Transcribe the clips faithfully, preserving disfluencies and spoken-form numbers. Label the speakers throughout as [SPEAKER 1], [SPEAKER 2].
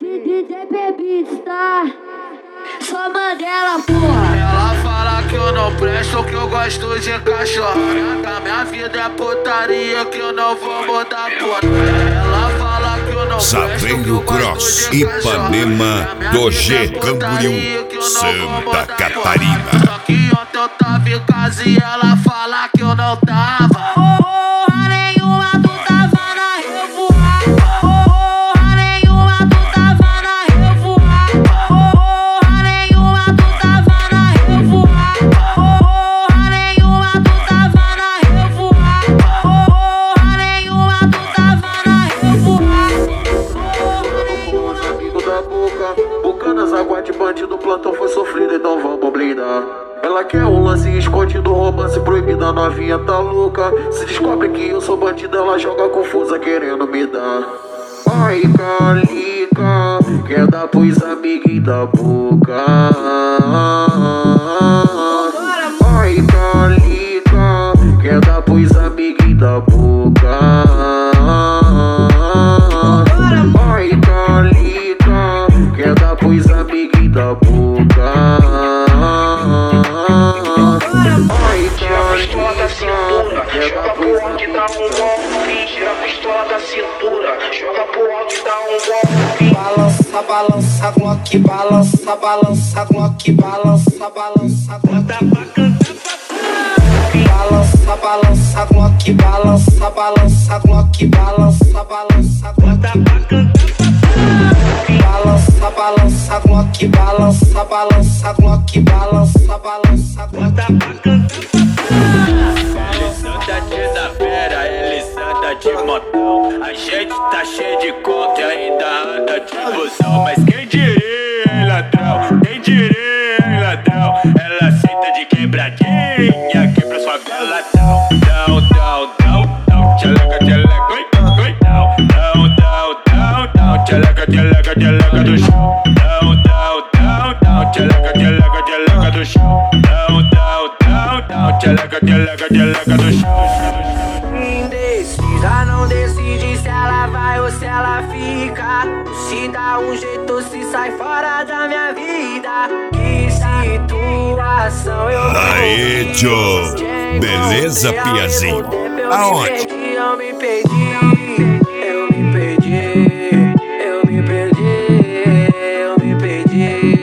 [SPEAKER 1] D J Bebista, só Mandela, porra.
[SPEAKER 2] Ela fala que eu não presto, que eu gosto de cachorro. Minha vida é putaria, que eu não vou mudar, porra. Ela fala que eu não presto,
[SPEAKER 3] Saveiro Cross, Ipanema, Doge, Camboriú, Santa Catarina.
[SPEAKER 2] Só que ontem eu tava em casa e ela fala que eu não tava. Porra nenhuma, tu tava na revoada. Porra nenhuma, tu tava na revoada. Porra nenhuma, tu tava na revoada. Porra nenhuma, tu tava na revoada. Porra nenhuma, tu tava na revoada. Amigo da boca, Bucanas, água de bandido, plantão foi sofrido, então vamos blindar. Ela quer um lance escondido, romance proibido, a novinha tá louca. Se descobre que eu sou bandido, ela joga confusa querendo me dar. Ai, calica, quer dar pros amiguinhos da boca. Ai, calica, quer dar pros amiguinhos da boca. Ai, calica, quer dar pros amiguinhos da boca.
[SPEAKER 4] Joga pro alto e dá um golpe, tira a pistola da cintura. Joga pro alto e dá um golpe.
[SPEAKER 5] Balança, balança, Glock, balança, balança, Glock, balança, balança, Glock. Balança, balança, Glock, balança, balança, Glock, balança, balança, Glock. Balança, balança, Glock, balança, balança, Glock, balança, balança, Glock.
[SPEAKER 6] Ele da fera, ele anda de motão. A gente tá cheio de conta e ainda anda de busão. Mas quem diria, hein, ladrão? Quem diria, hein, ladrão? Ela senta de quebradinha, quebra sua vela. Down, down, down, down, tcheleca, tcheleca, oi, oi, down, down, down, down, down, tcheleca, tcheleca, tcheleca do chão. Down, down, down, down, tcheleca, tcheleca, tcheleca do chão. Down, down, down, down, tcheleca, tcheleca, tcheleca do chão.
[SPEAKER 2] Indecisa, não decide se ela vai ou se ela fica. Se dá um jeito, se sai fora da minha vida. Que situação eu tô.
[SPEAKER 3] Aê, Joe! Beleza, Piazinho? Aonde?
[SPEAKER 2] Eu me perdi, eu me perdi, eu me perdi, eu me perdi.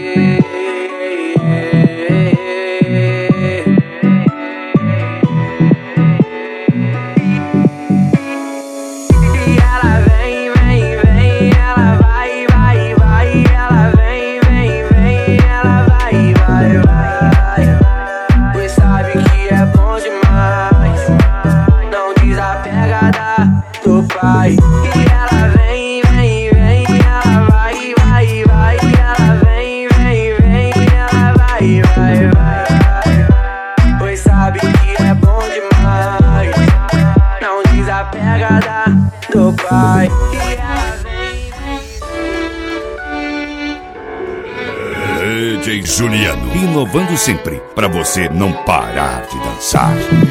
[SPEAKER 2] E ela vem, vem, vem, ela vai, vai, vai. Ela vem, vem, vem, ela vai, vai, vai. Pois sabe que é bom demais, não desapega da do pai. E ela vem, vem, vem, ela vai, vai, vai. Ela vem, vem, vem, ela vai, vai, vai. Pois sabe que é bom demais, não desapega da do pai. E ela vem,
[SPEAKER 3] D J Juliano, inovando sempre, pra você não parar de dançar.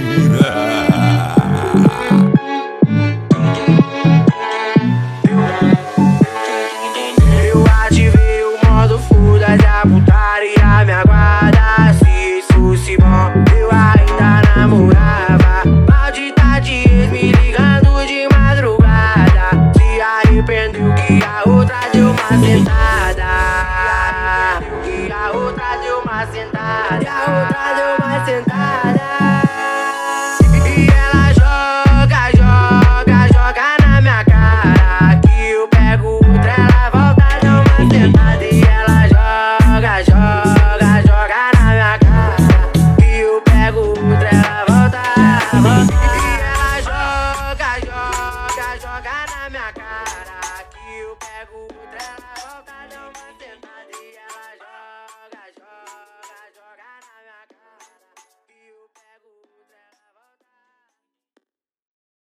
[SPEAKER 2] eu ativei o modo fuda da putaria, me aguarda. Se isso se bom, eu ainda namorava. Maldita de ex me ligando de madrugada. Se arrependeu que a outra deu uma sentada.